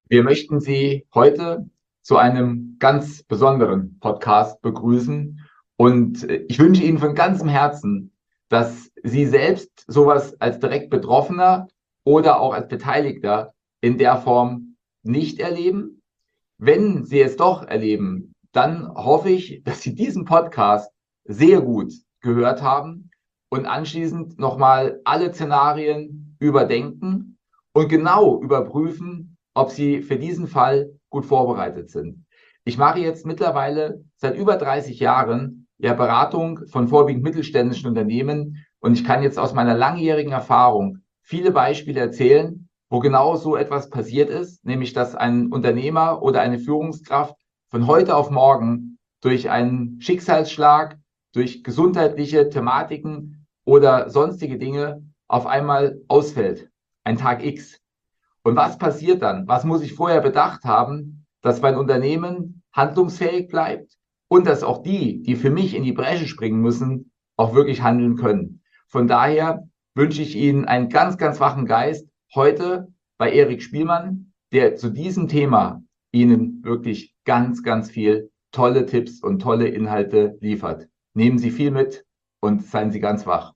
Wir möchten Sie heute zu einem ganz besonderen Podcast begrüßen und ich wünsche Ihnen von ganzem Herzen, dass Sie selbst sowas als direkt Betroffener oder auch als Beteiligter in der Form nicht erleben. Wenn Sie es doch erleben, dann hoffe ich, dass Sie diesen Podcast sehr gut gehört haben und anschließend nochmal alle Szenarien überdenken und genau überprüfen, ob Sie für diesen Fall gut vorbereitet sind. Ich mache jetzt mittlerweile seit über 30 Jahren ja Beratung von vorwiegend mittelständischen Unternehmen und ich kann jetzt aus meiner langjährigen Erfahrung viele Beispiele erzählen, wo genau so etwas passiert ist, nämlich dass ein Unternehmer oder eine Führungskraft von heute auf morgen durch einen Schicksalsschlag, durch gesundheitliche Thematiken oder sonstige Dinge auf einmal ausfällt. Ein Tag X. Und was passiert dann? Was muss ich vorher bedacht haben, dass mein Unternehmen handlungsfähig bleibt und dass auch die für mich in die Bresche springen müssen, auch wirklich handeln können. Von daher wünsche ich Ihnen einen ganz, ganz wachen Geist heute bei Erik Spielmann, der zu diesem Thema Ihnen wirklich ganz, ganz viel tolle Tipps und tolle Inhalte liefert. Nehmen Sie viel mit und seien Sie ganz wach.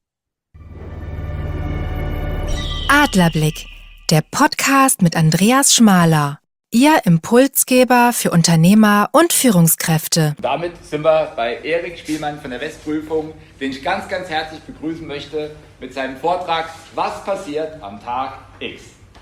Adlerblick, der Podcast mit Andreas Schmaler. Ihr Impulsgeber für Unternehmer und Führungskräfte. Damit sind wir bei Erik Spielmann von der Westprüfung, den ich ganz, ganz herzlich begrüßen möchte mit seinem Vortrag Was passiert am Tag X?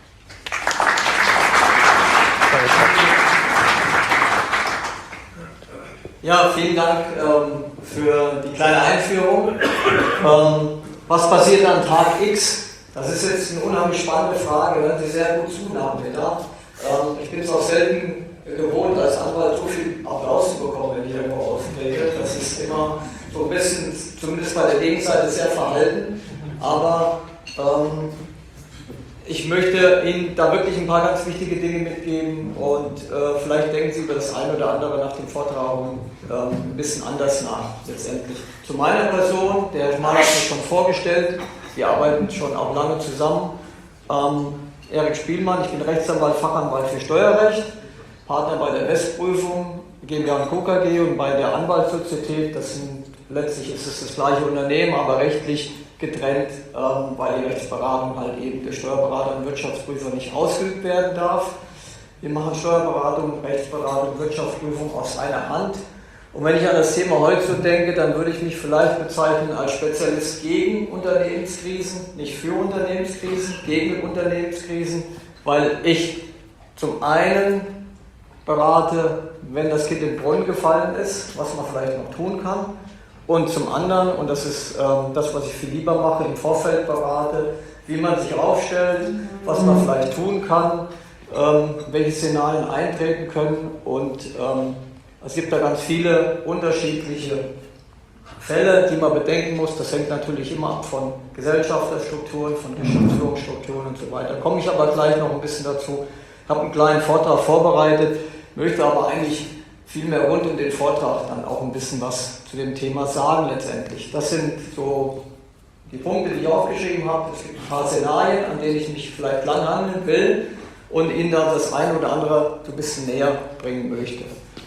Ja, vielen Dank für die kleine Einführung. Was passiert am Tag X? Das ist jetzt eine unheimlich spannende Frage, hören Sie sehr gut zu, Nachmittag. Ich bin es auch selten gewohnt, als Anwalt so viel Applaus zu bekommen, wenn ich irgendwo auftrete. Das ist immer so ein bisschen, zumindest bei der Gegenseite, sehr verhalten. Aber ich möchte Ihnen da wirklich ein paar ganz wichtige Dinge mitgeben und vielleicht denken Sie über das eine oder andere nach dem Vortrag ein bisschen anders nach, letztendlich. Zu meiner Person, der Herr Schmaler hat mich schon vorgestellt, wir arbeiten schon auch lange zusammen. Erik Spielmann, ich bin Rechtsanwalt, Fachanwalt für Steuerrecht, Partner bei der Westprüfung, GmbH & Co. KG und bei der Anwaltssozietät. Letztlich ist es das gleiche Unternehmen, aber rechtlich getrennt, weil die Rechtsberatung halt eben durch Steuerberater und Wirtschaftsprüfer nicht ausgeübt werden darf. Wir machen Steuerberatung, Rechtsberatung, Wirtschaftsprüfung aus einer Hand. Und wenn ich an das Thema heute so denke, dann würde ich mich vielleicht bezeichnen als Spezialist gegen Unternehmenskrisen, nicht für Unternehmenskrisen, gegen Unternehmenskrisen, weil ich zum einen berate, wenn das Kind in den Brunnen gefallen ist, was man vielleicht noch tun kann, und zum anderen, und das ist das, was ich viel lieber mache, im Vorfeld berate, wie man sich aufstellt, was man vielleicht tun kann, welche Szenarien eintreten können und es gibt da ganz viele unterschiedliche Fälle, die man bedenken muss. Das hängt natürlich immer ab von Gesellschafterstrukturen, von Geschäftsführungsstrukturen und so weiter. Da komme ich aber gleich noch ein bisschen dazu. Ich habe einen kleinen Vortrag vorbereitet, möchte aber eigentlich viel mehr rund um den Vortrag dann auch ein bisschen was zu dem Thema sagen letztendlich. Das sind so die Punkte, die ich aufgeschrieben habe. Es gibt ein paar Szenarien, an denen ich mich vielleicht langhangeln will und Ihnen da das eine oder andere so ein bisschen näher bringen möchte.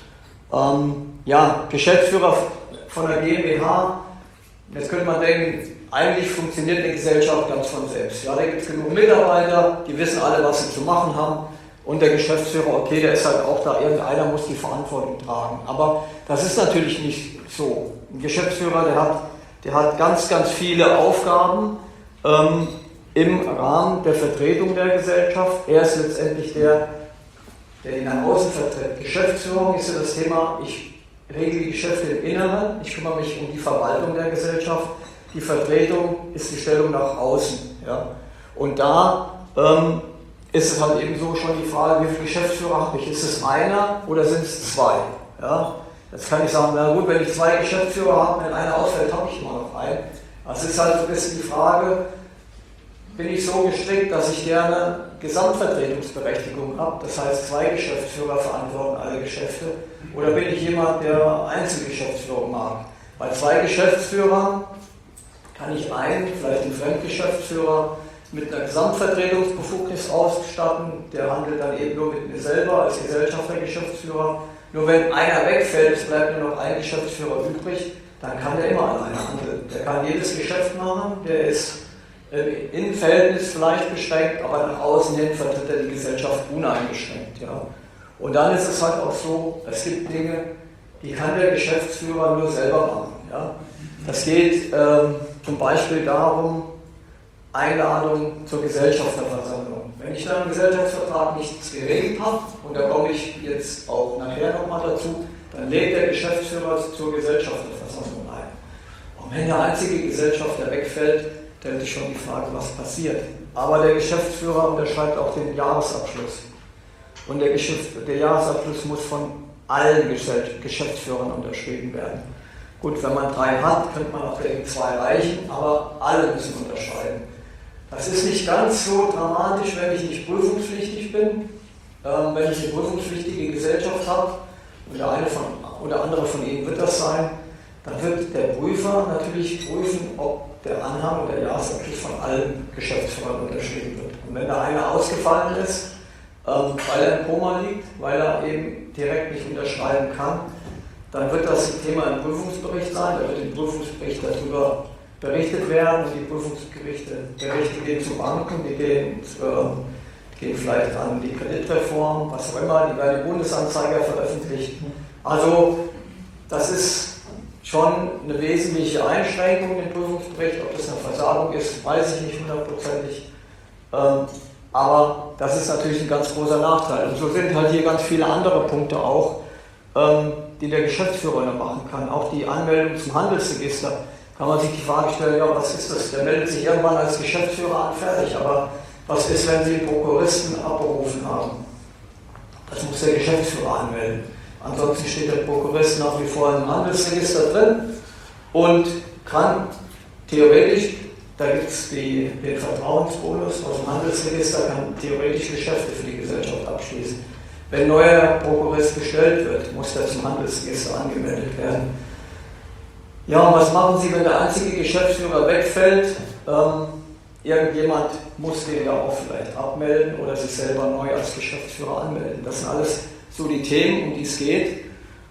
Geschäftsführer von der GmbH, jetzt könnte man denken, eigentlich funktioniert eine Gesellschaft ganz von selbst. Ja, da gibt es genug Mitarbeiter, die wissen alle, was sie zu machen haben und der Geschäftsführer, okay, der ist halt auch da, irgendeiner muss die Verantwortung tragen. Aber das ist natürlich nicht so. Ein Geschäftsführer, der hat ganz, ganz viele Aufgaben im Rahmen der Vertretung der Gesellschaft. Er ist letztendlich der ihn nach außen vertritt. Geschäftsführung ist ja das Thema, ich regle die Geschäfte im Inneren, ich kümmere mich um die Verwaltung der Gesellschaft, die Vertretung ist die Stellung nach außen. Ja. Und da ist es halt eben so schon die Frage, wie viele Geschäftsführer habe ich? Ist es einer oder sind es zwei? Ja. Jetzt kann ich sagen, na gut, wenn ich zwei Geschäftsführer habe, wenn einer ausfällt, habe ich immer noch einen. Das ist halt so ein bisschen die Frage, bin ich so gestrickt, dass ich gerne Gesamtvertretungsberechtigung habe, das heißt zwei Geschäftsführer verantworten alle Geschäfte, oder bin ich jemand, der Einzelgeschäftsführung mag? Bei zwei Geschäftsführern kann ich einen, vielleicht einen Fremdgeschäftsführer, mit einer Gesamtvertretungsbefugnis ausstatten. Der handelt dann eben nur mit mir selber als Gesellschafter, Geschäftsführer. Nur wenn einer wegfällt, es bleibt nur noch ein Geschäftsführer übrig, dann kann der immer alleine handeln. Der kann jedes Geschäft machen, der ist im Innenverhältnis vielleicht beschränkt, aber nach außen hin vertritt er die Gesellschaft uneingeschränkt. Ja. Und dann ist es halt auch so, es gibt Dinge, die kann der Geschäftsführer nur selber machen. Ja. Das geht zum Beispiel darum, Einladung zur Gesellschafterversammlung. Wenn ich dann im Gesellschaftsvertrag nichts geregelt habe, und da komme ich jetzt auch nachher nochmal dazu, dann lädt der Geschäftsführer zur Gesellschafterversammlung ein. Und wenn der einzige Gesellschafter wegfällt, stellt sich schon die Frage, was passiert. Aber der Geschäftsführer unterschreibt auch den Jahresabschluss. Und der Jahresabschluss muss von allen Geschäftsführern unterschrieben werden. Gut, wenn man 3 hat, könnte man auch gegen 2 reichen, aber alle müssen unterschreiben. Das ist nicht ganz so dramatisch, wenn ich nicht prüfungspflichtig bin. Wenn ich eine prüfungspflichtige Gesellschaft habe, und der eine oder andere von Ihnen wird das sein, dann wird der Prüfer natürlich prüfen, ob der Anhang und der Jahresabschluss von allen Geschäftsführern unterschrieben wird. Und wenn da einer ausgefallen ist, weil er im Koma liegt, weil er eben direkt nicht unterschreiben kann, dann wird das ein Thema im Prüfungsbericht sein, da wird im Prüfungsbericht darüber berichtet werden und die Prüfungsberichte gehen zu Banken, die gehen vielleicht an die Kreditreform, was auch immer, die werden die Bundesanzeiger veröffentlicht. Also das ist schon eine wesentliche Einschränkung im Prüfungsbericht, ob das eine Versagung ist, weiß ich nicht hundertprozentig. Aber das ist natürlich ein ganz großer Nachteil. Und so sind halt hier ganz viele andere Punkte auch, die der Geschäftsführer noch machen kann. Auch die Anmeldung zum Handelsregister. Kann man sich die Frage stellen, ja, was ist das? Der meldet sich irgendwann als Geschäftsführer an, fertig. Aber was ist, wenn Sie einen Prokuristen abberufen haben? Das muss der Geschäftsführer anmelden. Ansonsten steht der Prokurist nach wie vor im Handelsregister drin und kann theoretisch, da gibt es den Vertrauensbonus aus dem Handelsregister, kann theoretisch Geschäfte für die Gesellschaft abschließen. Wenn ein neuer Prokurist bestellt wird, muss der zum Handelsregister angemeldet werden. Ja, und was machen Sie, wenn der einzige Geschäftsführer wegfällt? Irgendjemand muss den ja auch vielleicht abmelden oder sich selber neu als Geschäftsführer anmelden. Das sind alles so die Themen, um die es geht.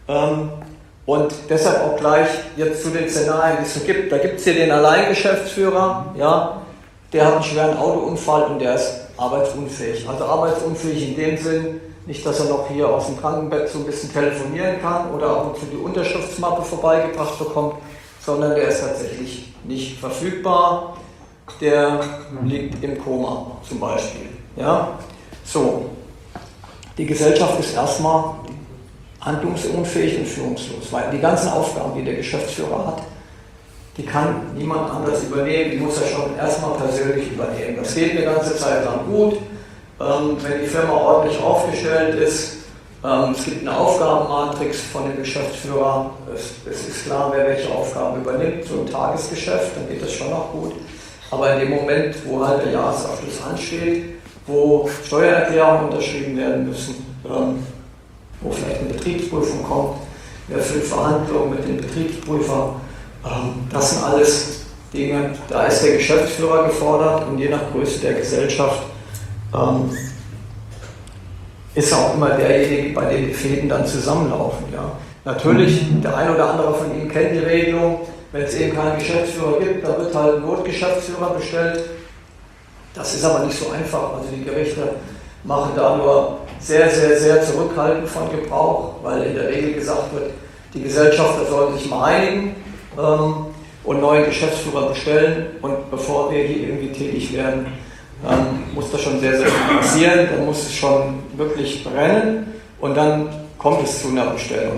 Und deshalb auch gleich jetzt zu den Szenarien, die es so gibt. Da gibt es hier den Alleingeschäftsführer, ja, der hat einen schweren Autounfall und der ist arbeitsunfähig. Also arbeitsunfähig in dem Sinn, nicht, dass er noch hier aus dem Krankenbett so ein bisschen telefonieren kann oder ab und zu die Unterschriftsmappe vorbeigebracht bekommt, sondern der ist tatsächlich nicht verfügbar. Der liegt im Koma zum Beispiel. Ja? So, die Gesellschaft ist erstmal handlungsunfähig und führungslos, weil die ganzen Aufgaben, die der Geschäftsführer hat, die kann niemand anders übernehmen, die muss er schon erstmal persönlich übernehmen. Das geht eine ganze Zeit lang gut, wenn die Firma ordentlich aufgestellt ist. Es gibt eine Aufgabenmatrix von dem Geschäftsführer, es ist klar, wer welche Aufgaben übernimmt, so ein Tagesgeschäft, dann geht das schon noch gut. Aber in dem Moment, wo halt der Jahresabschluss ansteht, wo Steuererklärungen unterschrieben werden müssen, wo vielleicht eine Betriebsprüfung kommt, wer führt Verhandlungen mit dem Betriebsprüfer, das sind alles Dinge, da ist der Geschäftsführer gefordert und je nach Größe der Gesellschaft ist auch immer derjenige, bei dem die Fäden dann zusammenlaufen. Ja. Natürlich, der ein oder andere von Ihnen kennt die Regelung, wenn es eben keinen Geschäftsführer gibt, dann wird halt ein Notgeschäftsführer bestellt. Das ist aber nicht so einfach. Also die Gerichte machen da nur sehr, sehr, sehr zurückhaltend von Gebrauch, weil in der Regel gesagt wird, die Gesellschafter sollen sich mal einigen und neue Geschäftsführer bestellen. Und bevor wir hier irgendwie tätig werden, muss das schon sehr, sehr viel passieren. Dann muss es schon wirklich brennen und dann kommt es zu einer Bestellung.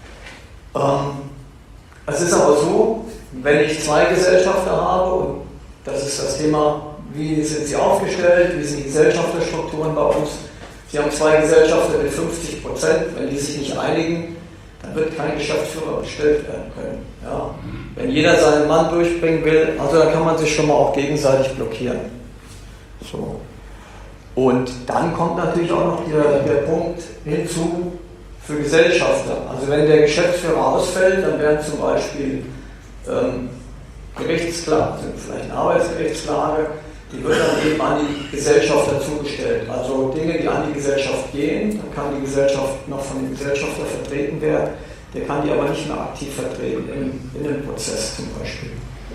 Es ist aber so, wenn ich 2 Gesellschafter habe, und das ist das Thema, wie sind sie aufgestellt, wie sind die Gesellschafterstrukturen bei uns. Sie haben 2 Gesellschafter mit 50%, wenn die sich nicht einigen, dann wird kein Geschäftsführer bestellt werden können. Ja. Wenn jeder seinen Mann durchbringen will, also dann kann man sich schon mal auch gegenseitig blockieren. So. Und dann kommt natürlich auch noch der Punkt hinzu für Gesellschafter. Also wenn der Geschäftsführer ausfällt, dann werden zum Beispiel Gerichtsklagen, vielleicht eine Arbeitsgerichtsklage, die wird dann eben an die Gesellschaft dazugestellt. Also Dinge, die an die Gesellschaft gehen, dann kann die Gesellschaft noch von dem Gesellschafter vertreten werden, der kann die aber nicht mehr aktiv vertreten, in einem Prozess zum Beispiel.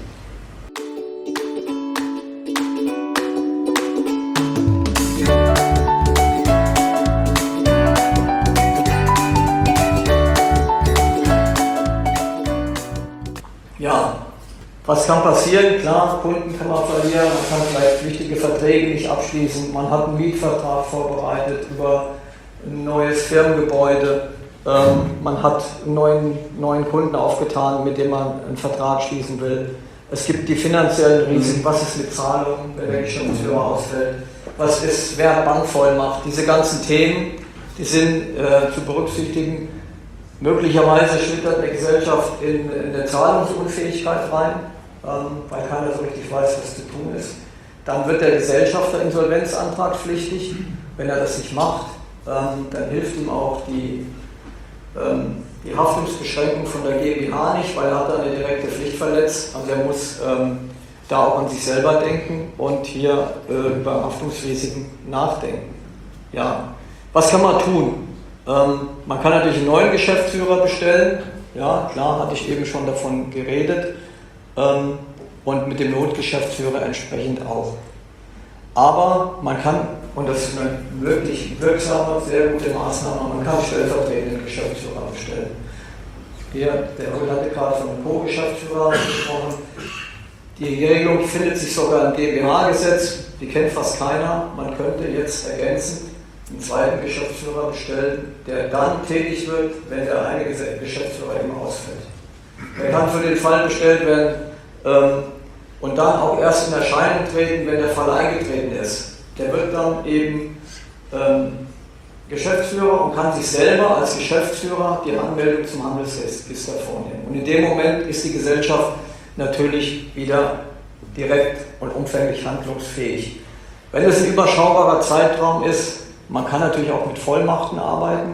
Ja, was kann passieren? Klar, Kunden kann man verlieren, man kann vielleicht wichtige Verträge nicht abschließen, man hat einen Mietvertrag vorbereitet über ein neues Firmengebäude, man hat einen neuen Kunden aufgetan, mit dem man einen Vertrag schließen will. Es gibt die finanziellen Risiken, was ist mit Zahlungen, wenn der Geschäftsführer ausfällt, was ist, wer hat Bankvollmacht, diese ganzen Themen, die sind zu berücksichtigen. Möglicherweise schlittert eine Gesellschaft in eine Zahlungsunfähigkeit rein, weil keiner so richtig weiß, was zu tun ist. Dann wird der Gesellschafter insolvenzantragspflichtig. Wenn er das nicht macht, dann hilft ihm auch die Haftungsbeschränkung von der GmbH nicht, weil er hat eine direkte Pflicht verletzt. Also er muss da auch an sich selber denken und hier über Haftungsrisiken nachdenken. Ja, was kann man tun? Man kann natürlich einen neuen Geschäftsführer bestellen, ja klar, hatte ich eben schon davon geredet, und mit dem Notgeschäftsführer entsprechend auch. Aber man kann, und das ist eine wirklich wirksame, sehr gute Maßnahme, man kann stellvertretenden Geschäftsführer bestellen. Hier, der Röhl hatte gerade von einem Co-Geschäftsführer gesprochen. Die Regelung findet sich sogar im GmbH-Gesetz, die kennt fast keiner, man könnte jetzt ergänzend einen zweiten Geschäftsführer bestellen, der dann tätig wird, wenn der eine Geschäftsführer eben ausfällt. Der kann für den Fall bestellt werden und dann auch erst in Erscheinung treten, wenn der Fall eingetreten ist. Der wird dann eben Geschäftsführer und kann sich selber als Geschäftsführer die Anmeldung zum Handelsregister vornehmen. Und in dem Moment ist die Gesellschaft natürlich wieder direkt und umfänglich handlungsfähig. Wenn es ein überschaubarer Zeitraum ist, man kann natürlich auch mit Vollmachten arbeiten.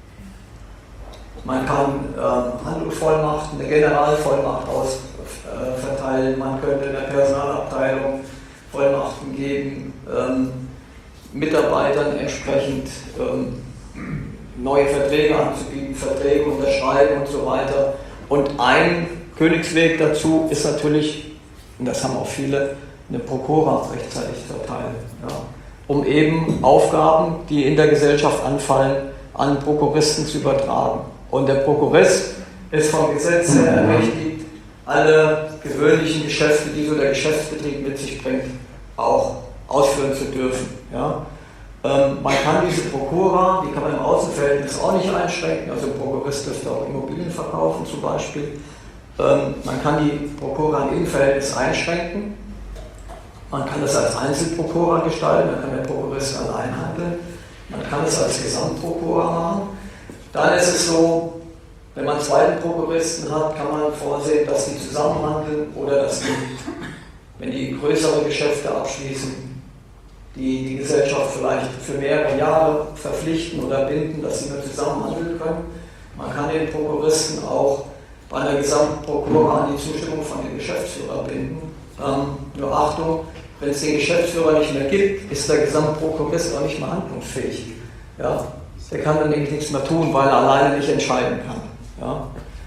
Man kann Handlungsvollmachten, eine Generalvollmacht verteilen. Man könnte in der Personalabteilung Vollmachten geben, Mitarbeitern entsprechend neue Verträge anzubieten, Verträge unterschreiben und so weiter. Und ein Königsweg dazu ist natürlich, und das haben auch viele, eine Prokura rechtzeitig verteilen. Ja, um eben Aufgaben, die in der Gesellschaft anfallen, an Prokuristen zu übertragen. Und der Prokurist ist vom Gesetz her ermächtigt, alle gewöhnlichen Geschäfte, die so der Geschäftsbetrieb mit sich bringt, auch ausführen zu dürfen. Ja? Man kann diese Prokura, die kann man im Außenverhältnis auch nicht einschränken, also ein Prokurist dürfte auch Immobilien verkaufen zum Beispiel. Man kann die Prokura im Innenverhältnis einschränken. Man kann es als Einzelprokura gestalten, dann kann der Prokurist allein handeln. Man kann es als Gesamtprokura machen. Dann ist es so, wenn man einen zweiten Prokuristen hat, kann man vorsehen, dass die zusammen handeln oder dass die, wenn die größere Geschäfte abschließen, die Gesellschaft vielleicht für mehrere Jahre verpflichten oder binden, dass sie nur zusammen handeln können. Man kann den Prokuristen auch bei einer Gesamtprokura an die Zustimmung von dem Geschäftsführer binden. Nur Achtung, wenn es den Geschäftsführer nicht mehr gibt, ist der Gesamtprokurist auch nicht mehr handlungsfähig. Ja? Der kann dann nämlich nichts mehr tun, weil er alleine nicht entscheiden kann. Ja?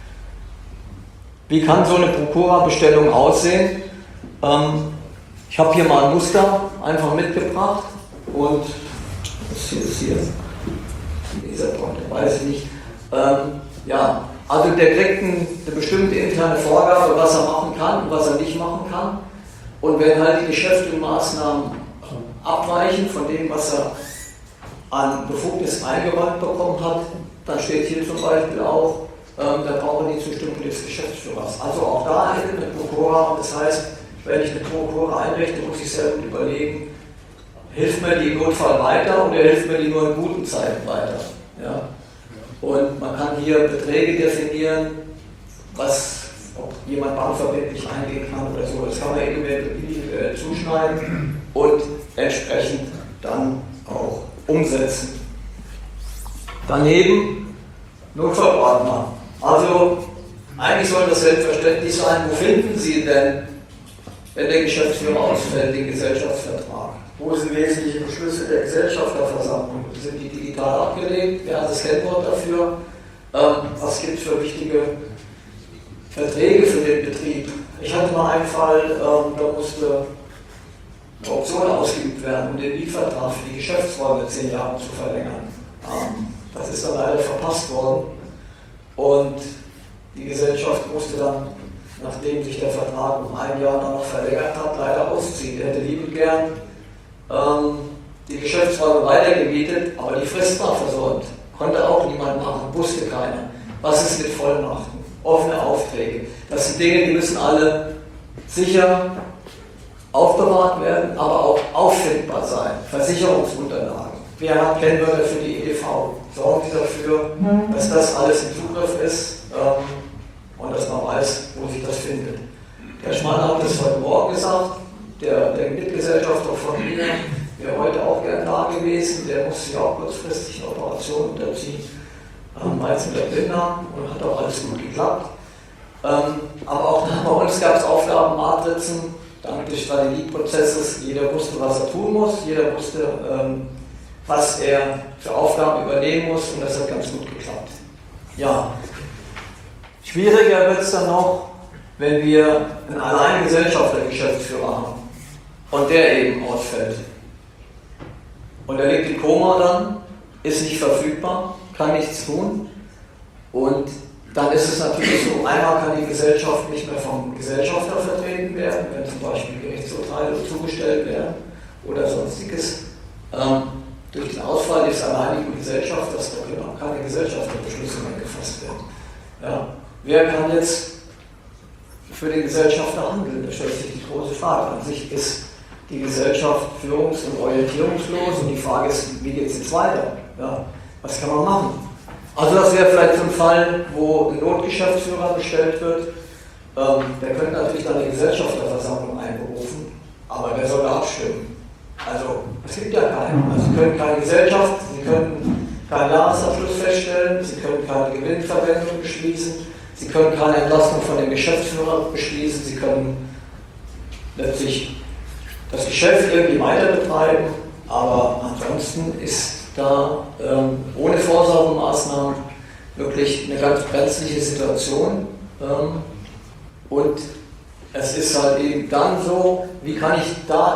Wie kann so eine Prokura-Bestellung aussehen? Ich habe hier mal ein Muster einfach mitgebracht und das ist hier dieser Punkt, weiß ich nicht. Ja, also der kriegt eine bestimmte interne Vorgabe, was er machen kann und was er nicht machen kann. Und wenn halt die Geschäfte und Maßnahmen abweichen von dem, was er an Befugnis eingeräumt bekommen hat, dann steht hier zum Beispiel auch, da brauchen wir die Zustimmung des Geschäftsführers. Also auch da hätte eine Prokura, das heißt, wenn ich eine Prokura einrichte, muss ich selber überlegen, hilft mir die im Notfall weiter oder hilft mir die nur in guten Zeiten weiter. Ja? Und man kann hier Beträge definieren, ob jemand bankverbindlich eingehen kann oder so. Das kann man individuell zuschneiden und entsprechend dann auch umsetzen. Daneben Notfallordner. Also eigentlich soll das selbstverständlich sein. Wo finden Sie denn wenn der Geschäftsführer ausfällt, den Gesellschaftsvertrag. Wo sind wesentliche Beschlüsse der Gesellschafterversammlung? Sind die digital abgelegt? Wer hat das Kennwort dafür? Was gibt es für wichtige Verträge für den Betrieb? Ich hatte mal einen Fall, da musste eine Option ausgeübt werden, um den Mietvertrag für die Geschäftsräume 10 Jahre zu verlängern. Das ist dann leider verpasst worden und die Gesellschaft musste dann, nachdem sich der Vertrag um 1 Jahr noch verlängert hat, leider ausziehen. Er hätte liebend gern die Geschäftsräume weitergemietet, aber die Frist war versäumt. Konnte auch niemand machen, wusste keiner. Was ist mit Vollmachten? Offene Aufträge. Das sind Dinge, die müssen alle sicher aufbewahrt werden, aber auch auffindbar sein. Versicherungsunterlagen. Wer hat Kennwörter für die EDV? Sorgen Sie dafür, dass das alles im Zugriff ist und dass man weiß, wo sich das findet. Der Schmaler hat das heute Morgen gesagt, der Mitgesellschafter von Ihnen wäre heute auch gern da gewesen, der musste sich auch kurzfristig eine Operation unterziehen, meist mit der Blinddarm und hat auch alles gut geklappt. Aber auch bei uns gab es Aufgabenmatrizen, dank des Strategieprozesses, jeder wusste, was er tun muss, jeder wusste, was er für Aufgaben übernehmen muss und das hat ganz gut geklappt. Ja, schwieriger wird es dann noch, wenn wir einen alleinen Gesellschafter-Geschäftsführer haben und der eben ausfällt. Und er liegt im Koma dann, ist nicht verfügbar, kann nichts tun und dann ist es natürlich so, einmal kann die Gesellschaft nicht mehr vom Gesellschafter vertreten werden, wenn zum Beispiel Gerichtsurteile zugestellt werden oder sonstiges. Durch den Ausfall des alleinigen Gesellschafters, da können auch keine Gesellschafterbeschlüsse mehr gefasst werden. Ja. Wer kann jetzt für den Gesellschafter handeln? Da stellt sich die große Frage. An sich ist die Gesellschaft führungs- und orientierungslos und die Frage ist, wie geht es jetzt weiter? Ja. Was kann man machen? Also das wäre vielleicht so ein Fall, wo ein Notgeschäftsführer bestellt wird. Der könnte natürlich dann eine Gesellschafterversammlung einberufen, aber wer soll da abstimmen? Also es gibt ja keinen. Also Sie können keine Gesellschaft, Sie können keinen Jahresabschluss feststellen, Sie können keine Gewinnverwendung beschließen, Sie können keine Entlastung von dem Geschäftsführer beschließen, Sie können letztlich das Geschäft irgendwie weiter betreiben, aber ansonsten ist da ohne Vorsorgemaßnahmen wirklich eine ganz brenzliche Situation und es ist halt eben dann so, wie kann ich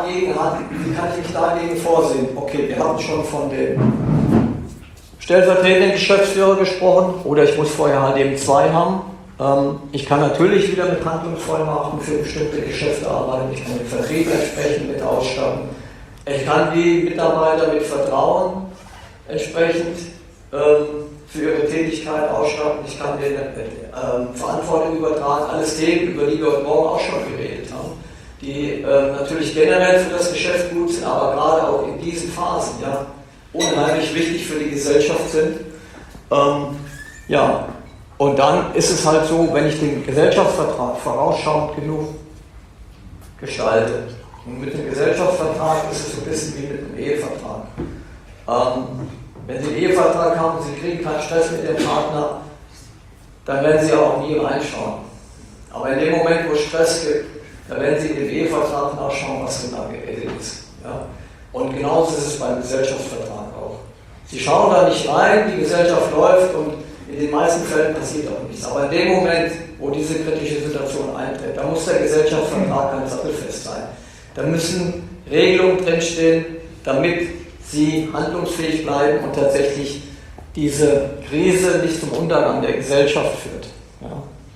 mich dagegen vorsehen? Okay, wir hatten schon von dem stellvertretenden Geschäftsführer gesprochen oder ich muss vorher halt eben 2 haben. Ich kann natürlich wieder mit Handlungsvollmachten für bestimmte Geschäfte arbeiten, ich kann den Vertrieb entsprechend mit ausstatten, ich kann die Mitarbeiter mit Vertrauen entsprechend für ihre Tätigkeit ausstatten, ich kann denen Verantwortung übertragen, alles Themen, über die wir heute Morgen auch schon geredet haben, die natürlich generell für das Geschäft gut sind, aber gerade auch in diesen Phasen ja, unheimlich wichtig für die Gesellschaft sind. Ja, und dann ist es halt so, wenn ich den Gesellschaftsvertrag vorausschauend genug gestalte, und mit dem Gesellschaftsvertrag ist es so ein bisschen wie mit einem Ehevertrag. Wenn Sie einen Ehevertrag haben, Sie kriegen keinen Stress mit Ihrem Partner, dann werden Sie auch nie reinschauen. Aber in dem Moment, wo es Stress gibt, dann werden Sie in den Ehevertrag nachschauen, was genau geregelt ist. Ja? Und genauso ist es beim Gesellschaftsvertrag auch. Sie schauen da nicht rein, die Gesellschaft läuft und in den meisten Fällen passiert auch nichts. Aber in dem Moment, wo diese kritische Situation eintritt, da muss der Gesellschaftsvertrag ganz sattelfest sein. Da müssen Regelungen drinstehen, damit Sie handlungsfähig bleiben und tatsächlich diese Krise nicht zum Untergang der Gesellschaft führt. Ja.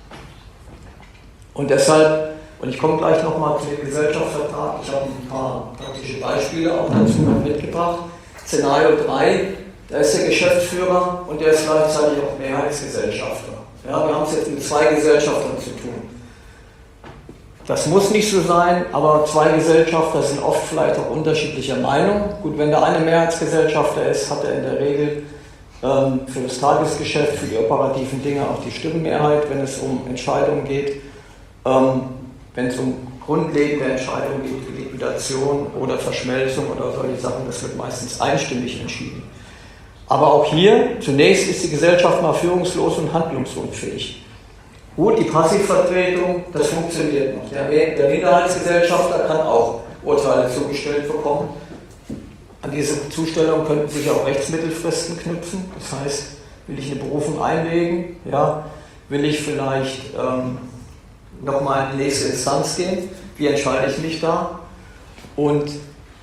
Und deshalb, und ich komme gleich nochmal zu dem Gesellschaftsvertrag, ich habe ein paar praktische Beispiele auch dazu mitgebracht. Szenario 3, da ist der Geschäftsführer und der ist gleichzeitig auch Mehrheitsgesellschafter. Ja, wir haben es jetzt mit 2 Gesellschaftern zu tun. Das muss nicht so sein, aber 2 Gesellschafter sind oft vielleicht auch unterschiedlicher Meinung. Gut, wenn der eine Mehrheitsgesellschafter ist, hat er in der Regel für das Tagesgeschäft, für die operativen Dinge auch die Stimmenmehrheit, wenn es um Entscheidungen geht. Wenn es um grundlegende Entscheidungen geht, wie Liquidation oder Verschmelzung oder solche Sachen, das wird meistens einstimmig entschieden. Aber auch hier, zunächst ist die Gesellschaft mal führungslos und handlungsunfähig. Gut, die Passivvertretung, das funktioniert noch. Der Minderheitsgesellschafter kann auch Urteile zugestellt bekommen. An diese Zustellung könnten sich auch Rechtsmittelfristen knüpfen. Das heißt, will ich eine Berufung einlegen? Ja, will ich vielleicht nochmal in die nächste Instanz gehen? Wie entscheide ich mich da? Und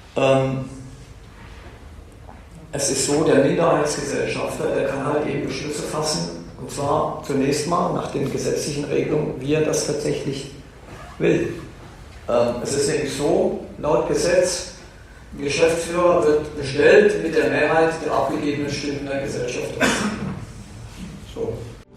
es ist so, der Minderheitsgesellschafter, der kann halt eben Beschlüsse fassen, und zwar zunächst mal nach den gesetzlichen Regelungen, wie er das tatsächlich will. Es ist nämlich so, laut Gesetz, ein Geschäftsführer wird bestellt mit der Mehrheit der abgegebenen Stimmen der Gesellschaft. So.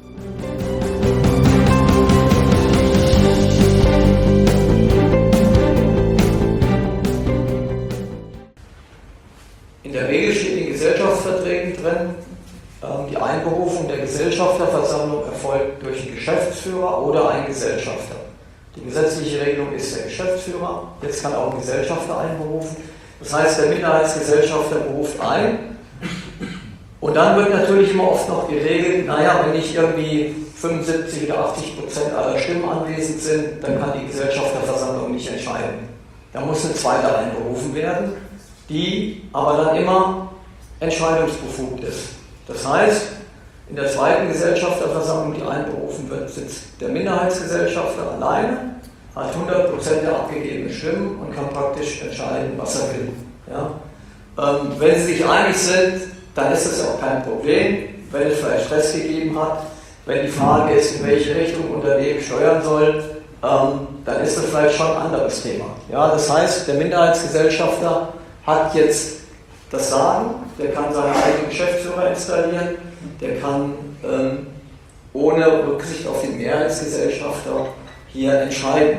In der Regel steht in Gesellschaftsverträgen drin, die Einberufung der Gesellschafterversammlung erfolgt durch einen Geschäftsführer oder einen Gesellschafter. Die gesetzliche Regelung ist der Geschäftsführer, jetzt kann auch ein Gesellschafter einberufen. Das heißt, der Minderheitsgesellschafter beruft ein und dann wird natürlich immer oft noch geregelt, naja, wenn nicht irgendwie 75 oder 80% aller Stimmen anwesend sind, dann kann die Gesellschafterversammlung nicht entscheiden. Da muss eine zweite einberufen werden, die aber dann immer entscheidungsbefugt ist. Das heißt, in der zweiten Gesellschafterversammlung, die einberufen wird, sitzt der Minderheitsgesellschafter alleine, hat 100% der abgegebenen Stimmen und kann praktisch entscheiden, was er will. Ja? Wenn sie sich einig sind, dann ist das auch kein Problem. Wenn es vielleicht Stress gegeben hat, wenn die Frage ist, in welche Richtung Unternehmen steuern soll, dann ist das vielleicht schon ein anderes Thema. Ja? Das heißt, der Minderheitsgesellschafter hat jetzt das Sagen, der kann seine eigenen Geschäftsführer installieren, der kann ohne Rücksicht auf den Mehrheitsgesellschafter hier entscheiden.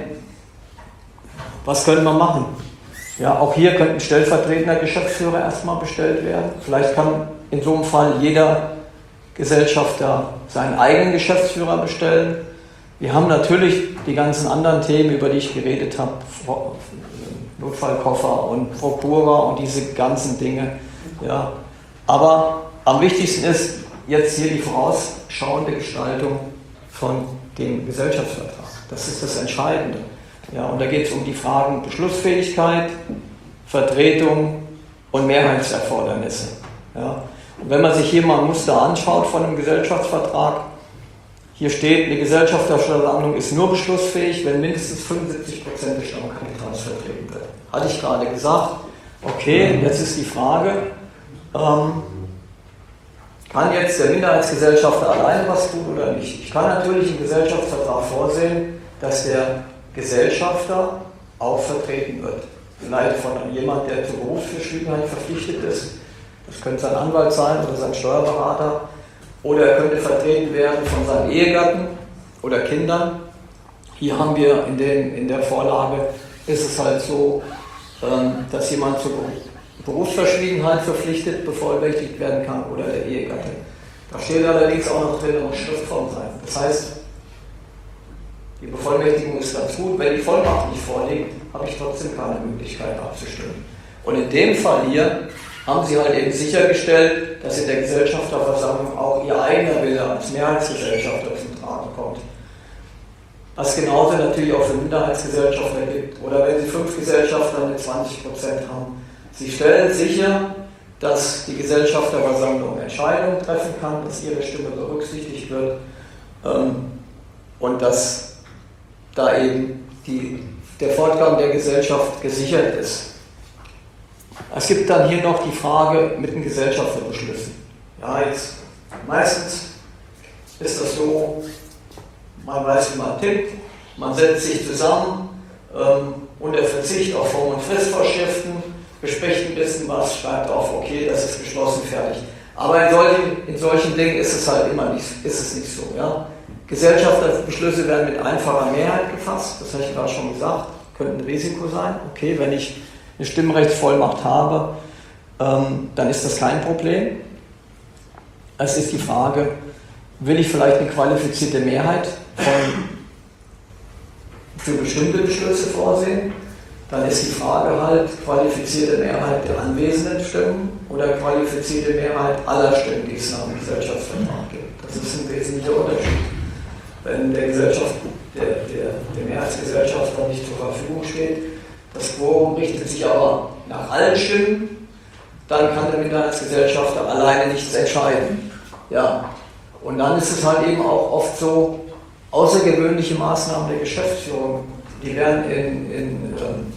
Was können wir machen? Ja, auch hier könnte ein stellvertretender Geschäftsführer erstmal bestellt werden. Vielleicht kann in so einem Fall jeder Gesellschafter seinen eigenen Geschäftsführer bestellen. Wir haben natürlich die ganzen anderen Themen, über die ich geredet habe, Notfallkoffer und Prokura und diese ganzen Dinge. Ja. Aber am wichtigsten ist jetzt hier die vorausschauende Gestaltung von dem Gesellschaftsvertrag. Das ist das Entscheidende. Ja, und da geht es um die Fragen Beschlussfähigkeit, Vertretung und Mehrheitserfordernisse. Ja. Und wenn man sich hier mal ein Muster anschaut von einem Gesellschaftsvertrag, hier steht, eine Gesellschafterversammlung ist nur beschlussfähig, wenn mindestens 75% des Stammkapitals vertreten wird. Hatte ich gerade gesagt. Okay, jetzt ist die Frage, kann jetzt der Minderheitsgesellschafter alleine was tun oder nicht? Ich kann natürlich im Gesellschaftsvertrag vorsehen, dass der Gesellschafter auch vertreten wird. Vielleicht von jemand, der zur Berufsverschwiegenheit verpflichtet ist. Das könnte sein Anwalt sein oder sein Steuerberater. Oder er könnte vertreten werden von seinen Ehegatten oder Kindern. Hier haben wir in der Vorlage, ist es halt so, dass jemand zur Berufsverschwiegenheit verpflichtet, bevollmächtigt werden kann oder der Ehegatte. Da steht allerdings auch noch drin, muss Schriftform sein. Das heißt, die Bevollmächtigung ist ganz gut. Wenn die Vollmacht nicht vorliegt, habe ich trotzdem keine Möglichkeit abzustimmen. Und in dem Fall hier haben sie halt eben sichergestellt, dass in der Gesellschafterversammlung auch ihr eigener Wille als Mehrheitsgesellschafter zum Tragen kommt. Was genauso natürlich auch für Minderheitsgesellschafter gibt. Oder wenn Sie 5 Gesellschafter mit 20% haben. Sie stellen sicher, dass die Gesellschafterversammlung Entscheidungen treffen kann, dass ihre Stimme berücksichtigt wird und dass da eben der Fortgang der Gesellschaft gesichert ist. Es gibt dann hier noch die Frage mit den Gesellschafterbeschlüssen. Ja, jetzt meistens ist das so, man weiß, wie man tippt, man setzt sich zusammen unter Verzicht auf Form- und Fristvorschriften, bespricht ein bisschen was, schreibt auf, okay, das ist geschlossen, fertig. Aber in solchen Dingen ist es halt immer nicht, so. Ja? Gesellschafterbeschlüsse werden mit einfacher Mehrheit gefasst, das habe ich gerade schon gesagt, könnte ein Risiko sein. Okay, wenn ich eine Stimmrechtsvollmacht habe, dann ist das kein Problem. Es ist die Frage, will ich vielleicht eine qualifizierte Mehrheit für bestimmte Beschlüsse vorsehen? Dann ist die Frage halt, qualifizierte Mehrheit der anwesenden Stimmen oder qualifizierte Mehrheit aller Stimmen, die es nach dem Gesellschaftsvertrag gibt. Das ist ein wesentlicher Unterschied. wenn der Mehrheitsgesellschafter nicht zur Verfügung steht. Das Quorum richtet sich aber nach allen Stimmen, dann kann der Minderheitsgesellschafter alleine nichts entscheiden. Ja. Und dann ist es halt eben auch oft so, außergewöhnliche Maßnahmen der Geschäftsführung, die werden in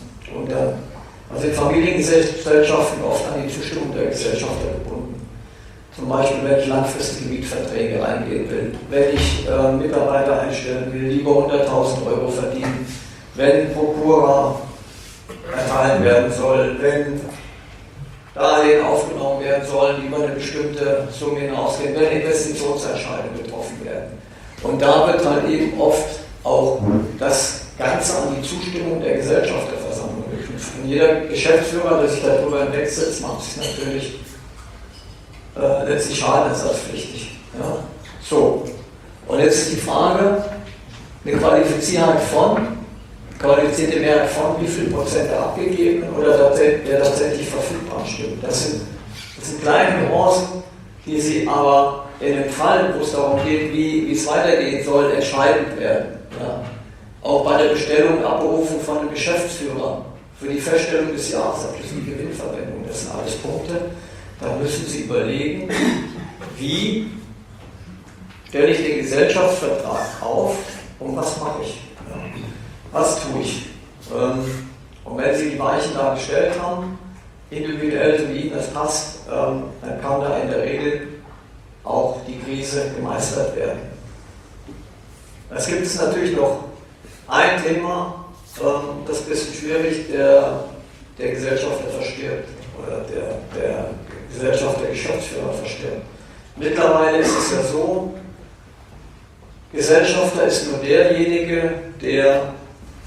Familiengesellschaften oft an die Zustimmung der Gesellschafter gebunden. Zum Beispiel, wenn ich langfristige Mietverträge eingehen will, wenn ich Mitarbeiter einstellen will, lieber 100.000 Euro verdienen, wenn Prokura erteilen werden soll, wenn Darlehen aufgenommen werden sollen, die über eine bestimmte Summe hinausgehen, wenn Investitionsentscheidungen getroffen werden. Und da wird halt eben oft auch das Ganze an die Zustimmung der Gesellschafterversammlung geknüpft. Und jeder Geschäftsführer, der sich darüber hinwegsetzt, macht sich natürlich letztlich schadenersatzpflichtig. Ja? So, und jetzt ist die Frage, eine qualifizierte Mehrheit von wie viel Prozent der abgegebenen oder der tatsächlich verfügbaren Stimmen. Das sind kleine Nuancen, die Sie aber in dem Fall, wo es darum geht, wie es weitergehen soll, entscheidend werden. Ja. Auch bei der Bestellung und Abberufung von einem Geschäftsführer für die Feststellung des jahresabschließenden Gewinnverwendung. Das sind alles Punkte. Da müssen Sie überlegen, wie stelle ich den Gesellschaftsvertrag auf und was mache ich? Ja. Was tue ich? Und wenn Sie die Weichen da gestellt haben, individuell, so wie Ihnen das passt, dann kann da in der Regel auch die Krise gemeistert werden. Es gibt natürlich noch ein Thema, das ist ein bisschen schwierig, der Gesellschafter verstirbt oder der Gesellschafter, der Geschäftsführer verstirbt. Mittlerweile ist es ja so, Gesellschafter ist nur derjenige, der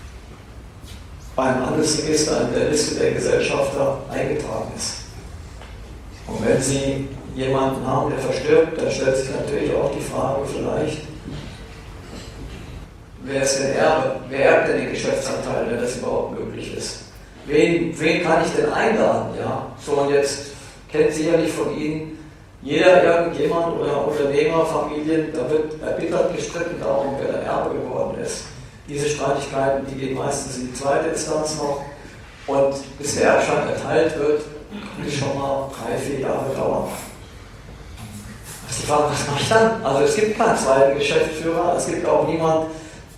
beim Handelsregister in der Liste der Gesellschafter eingetragen ist. Und wenn Sie jemanden haben, der verstirbt, dann stellt sich natürlich auch die Frage vielleicht, wer ist denn Erbe? Wer erbt denn den Geschäftsanteil, wenn das überhaupt möglich ist? Wen kann ich denn einladen? Ja? So, und jetzt kennt sicherlich von Ihnen irgendjemand oder Unternehmerfamilien, da wird erbittert gestritten darum, wer der Erbe geworden ist. Diese Streitigkeiten, die gehen meistens in die zweite Instanz noch. Und bis der Erbschein erteilt wird, kann es schon mal 3-4 Jahre dauern. Das ist die Frage, was mache ich dann? Also es gibt keinen zweiten Geschäftsführer, es gibt auch niemanden,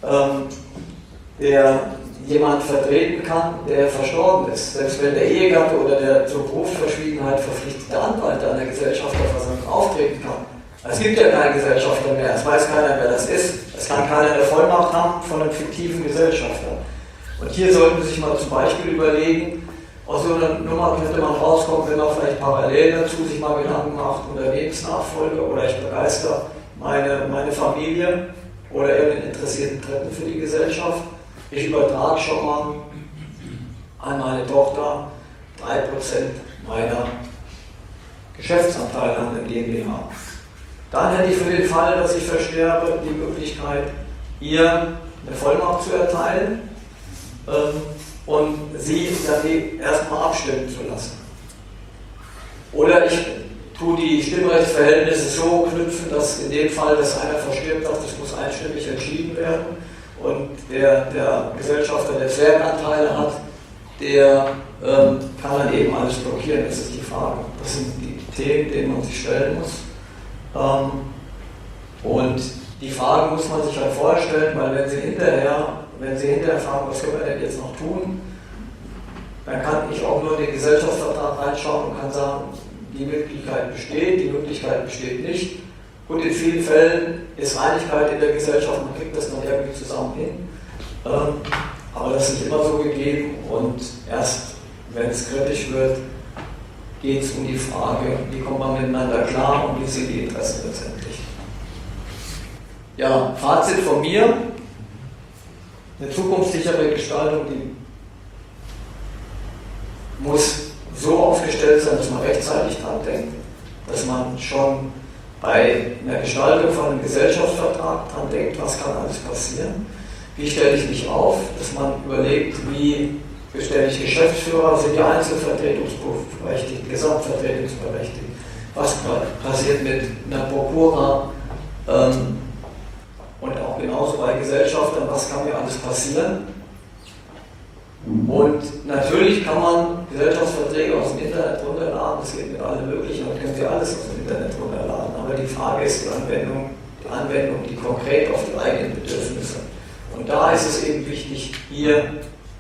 der jemand vertreten kann, der verstorben ist. Selbst wenn der Ehegatte oder der zur Berufsverschwiegenheit verpflichtete Anwalt an der Gesellschafterversammlung auftreten kann. Es gibt ja keinen Gesellschafter mehr, es weiß keiner, wer das ist. Es kann keiner eine Vollmacht haben von einem fiktiven Gesellschafter. Und hier sollten Sie sich mal zum Beispiel überlegen, aus so einer Nummer könnte man rauskommen, wenn man vielleicht parallel dazu sich mal Gedanken macht, Unternehmensnachfolge oder ich begeister meine Familie oder irgendeinen interessierten Dritten für die Gesellschaft. Ich übertrage schon mal an meine Tochter 3% meiner Geschäftsanteile an der GmbH. Dann hätte ich für den Fall, dass ich versterbe, die Möglichkeit, ihr eine Vollmacht zu erteilen und sie dann erstmal abstimmen zu lassen. Oder ich tue die Stimmrechtsverhältnisse so knüpfen, dass in dem Fall, dass einer verstirbt, das muss einstimmig entschieden werden und der Gesellschafter, der Zwerganteile hat, der kann dann eben alles blockieren. Das ist die Frage. Das sind die Themen, denen man sich stellen muss. Und die Frage muss man sich halt vorstellen, weil wenn Sie hinterher fragen, was können wir denn jetzt noch tun, dann kann ich auch nur in den Gesellschaftsvertrag reinschauen und kann sagen, die Möglichkeit besteht nicht. Gut, in vielen Fällen ist Einigkeit in der Gesellschaft, man kriegt das noch irgendwie zusammen hin. Aber das ist nicht immer so gegeben und erst wenn es kritisch wird, geht es um die Frage, wie kommt man miteinander klar und wie sind die Interessen letztendlich. Ja, Fazit von mir, eine zukunftssichere Gestaltung, die muss so aufgestellt sein, dass man rechtzeitig dran denkt, dass man schon bei einer Gestaltung von einem Gesellschaftsvertrag dran denkt, was kann alles passieren, wie stelle ich mich auf, dass man überlegt, wie bestelle ich Geschäftsführer, sind die Einzelvertretungsberechtigten, Gesamtvertretungsberechtigten, was passiert mit einer Prokura, Und auch genauso bei Gesellschaftern, was kann mir alles passieren. Und natürlich kann man Gesellschaftsverträge aus dem Internet runterladen, das geht mit allem Möglichen, und können Sie alles aus dem Internet runterladen. Aber die Frage ist die Anwendung, die konkret auf die eigenen Bedürfnisse. Und da ist es eben wichtig, hier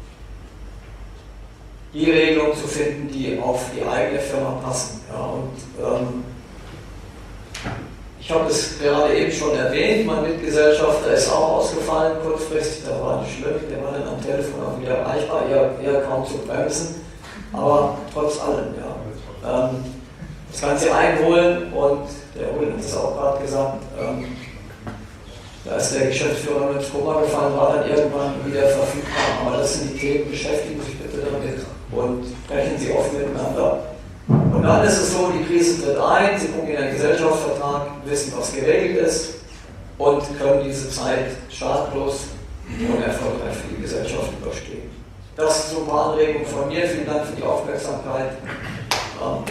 die Regelungen zu finden, die auf die eigene Firma passen. Ja, und ich habe es gerade eben schon erwähnt, mein Mitgesellschafter ist auch ausgefallen kurzfristig, da war nicht schlimm, der war dann am Telefon auch wieder erreichbar, eher kaum zu bremsen, aber trotz allem, ja. Das Ganze einholen, und der Uwe hat es auch gerade gesagt, da ist der Geschäftsführer ins Koma gefallen, war dann irgendwann wieder verfügbar, aber das sind die Themen, beschäftigen Sie sich bitte damit und sprechen Sie offen miteinander. Und dann ist es so, die Krise tritt ein, Sie gucken in den Gesellschaftsvertrag, wissen, was geregelt ist, und können diese Zeit schadlos und erfolgreich für die Gesellschaft überstehen. Das ist so ein paar Anregungen von mir. Vielen Dank für die Aufmerksamkeit. Ja.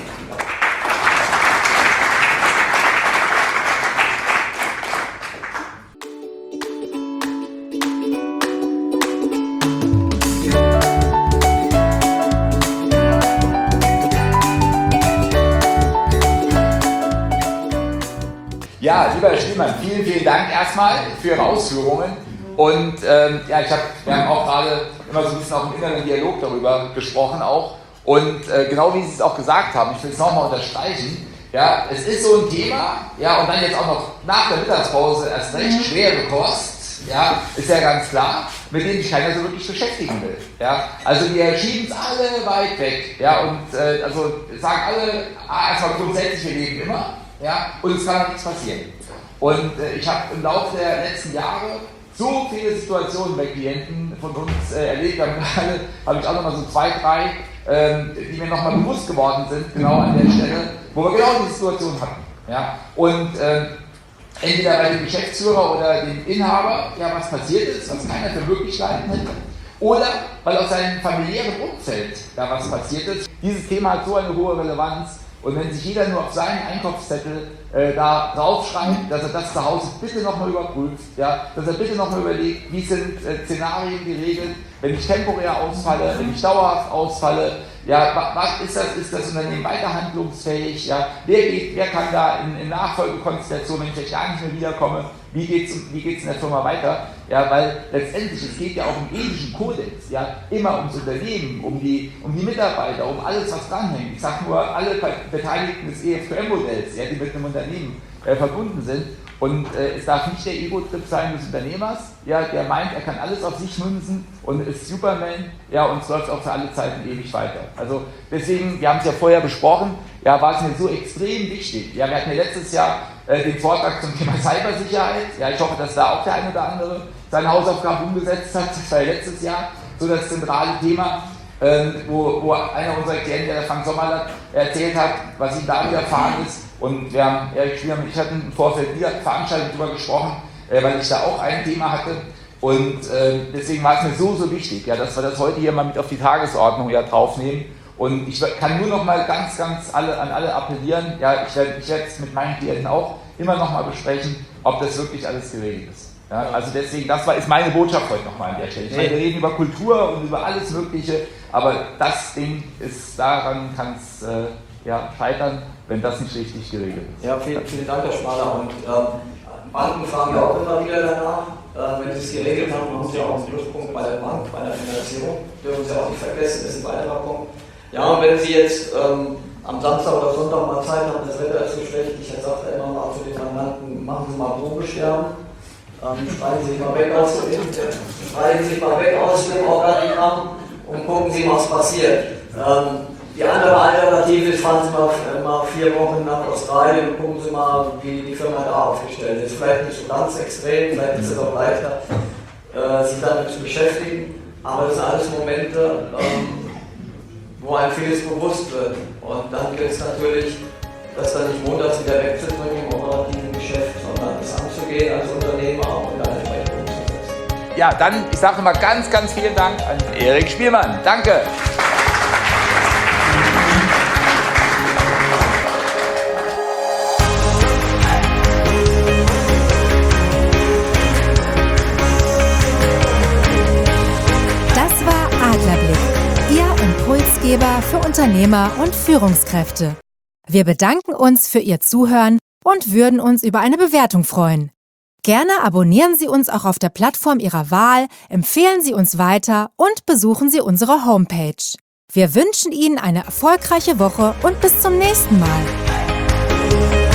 Ja, lieber Herr Spielmann, vielen, vielen Dank erstmal für Ihre Ausführungen. Und wir haben auch gerade immer so ein bisschen auch im inneren Dialog darüber gesprochen auch. Und genau wie Sie es auch gesagt haben, ich will es nochmal unterstreichen, ja, es ist so ein Thema, ja, und dann jetzt auch noch nach der Mittagspause erst recht schwere Kost, ja, ist ja ganz klar, mit denen sich keiner so wirklich beschäftigen will. Ja. Also wir schieben es alle weit weg, ja, und also sagen alle, erstmal grundsätzlich, wir leben immer. Ja, und es kann auch nichts passieren. Und ich habe im Laufe der letzten Jahre so viele Situationen bei Klienten von uns erlebt, habe ich auch nochmal so 2, 3, die mir nochmal bewusst geworden sind, genau an der Stelle, wo wir genau die Situation hatten. Ja? Und entweder bei dem Geschäftsführer oder dem Inhaber, ja, was passiert ist, was keiner für Möglichkeiten hätte, oder weil aus seinem familiären Umfeld da was passiert ist. Dieses Thema hat so eine hohe Relevanz. Und wenn sich jeder nur auf seinen Einkaufszettel da draufschreibt, dass er das zu Hause bitte nochmal überprüft, ja, dass er bitte nochmal überlegt, wie sind Szenarien geregelt, wenn ich temporär ausfalle, wenn ich dauerhaft ausfalle, ja, was ist das Unternehmen weiter handlungsfähig, ja, wer kann da in Nachfolgekonstellation, wenn ich vielleicht gar nicht mehr wiederkomme, wie geht's in der Firma weiter, ja, weil letztendlich, es geht ja auch im ethischen Kodex, ja, immer ums Unternehmen, um die Mitarbeiter, um alles, was dranhängt. Ich sage nur, alle Beteiligten des EFQM-Modells, ja, die mit einem Unternehmen verbunden sind. Und es darf nicht der Ego-Trip sein des Unternehmers, ja, der meint, er kann alles auf sich münzen und ist Superman, ja, und es läuft auch für alle Zeiten ewig weiter. Also deswegen, wir haben es ja vorher besprochen, ja, war es mir so extrem wichtig. Ja, wir hatten ja letztes Jahr den Vortrag zum Thema Cybersicherheit. Ja, ich hoffe, dass da auch der eine oder andere seine Hausaufgaben umgesetzt hat. Das war ja letztes Jahr so das zentrale Thema, wo einer unserer Klienten, der Frank Sommerlatt, erzählt hat, was ihm da widerfahren ist. Und wir haben, ich hatte im Vorfeld wieder Veranstaltungen darüber gesprochen, weil ich da auch ein Thema hatte. Und deswegen war es mir so wichtig, ja, dass wir das heute hier mal mit auf die Tagesordnung ja draufnehmen. Und ich kann nur noch mal ganz an alle appellieren, ja, ich werde es mit meinen Klienten auch immer noch mal besprechen, ob das wirklich alles geregelt ist. Ja, also deswegen, ist meine Botschaft heute nochmal an der Stelle. Ich meine, wir reden über Kultur und über alles Mögliche, aber das Ding ist, daran kann es scheitern, wenn das nicht richtig geregelt ist. Ja, vielen Dank, Herr Schmaler. Und Banken fragen ja auch immer wieder danach, wenn sie es geregelt haben, haben sie auch einen Pluspunkt bei der Bank, bei der Finanzierung. Dürfen Sie auch nicht vergessen, das ist ein weiterer Punkt. Ja, und wenn Sie jetzt am Samstag oder Sonntag mal Zeit haben, das Wetter ist so schlecht, ich sage immer mal zu den Mandanten, machen Sie mal Probesterben. Streichen Sie sich mal weg aus dem Organigramm und gucken Sie, was passiert. Die andere Alternative ist, fahren Sie mal 4 Wochen nach Australien und gucken Sie mal, wie die Firma da aufgestellt ist. Vielleicht nicht so ganz extrem, vielleicht ist es auch leichter, sich damit zu beschäftigen, aber das sind alles Momente, wo einem vieles bewusst wird. Und dann gilt es natürlich, das dann nicht montags wieder wegzudrücken im operativen Geschäft, sondern das anzugehen als Unternehmer auch und dann entsprechend umzusetzen. Ja, dann, ich sage mal ganz vielen Dank an Erik Spielmann. Danke. Impulsgeber für Unternehmer und Führungskräfte. Wir bedanken uns für Ihr Zuhören und würden uns über eine Bewertung freuen. Gerne abonnieren Sie uns auch auf der Plattform Ihrer Wahl, empfehlen Sie uns weiter und besuchen Sie unsere Homepage. Wir wünschen Ihnen eine erfolgreiche Woche und bis zum nächsten Mal.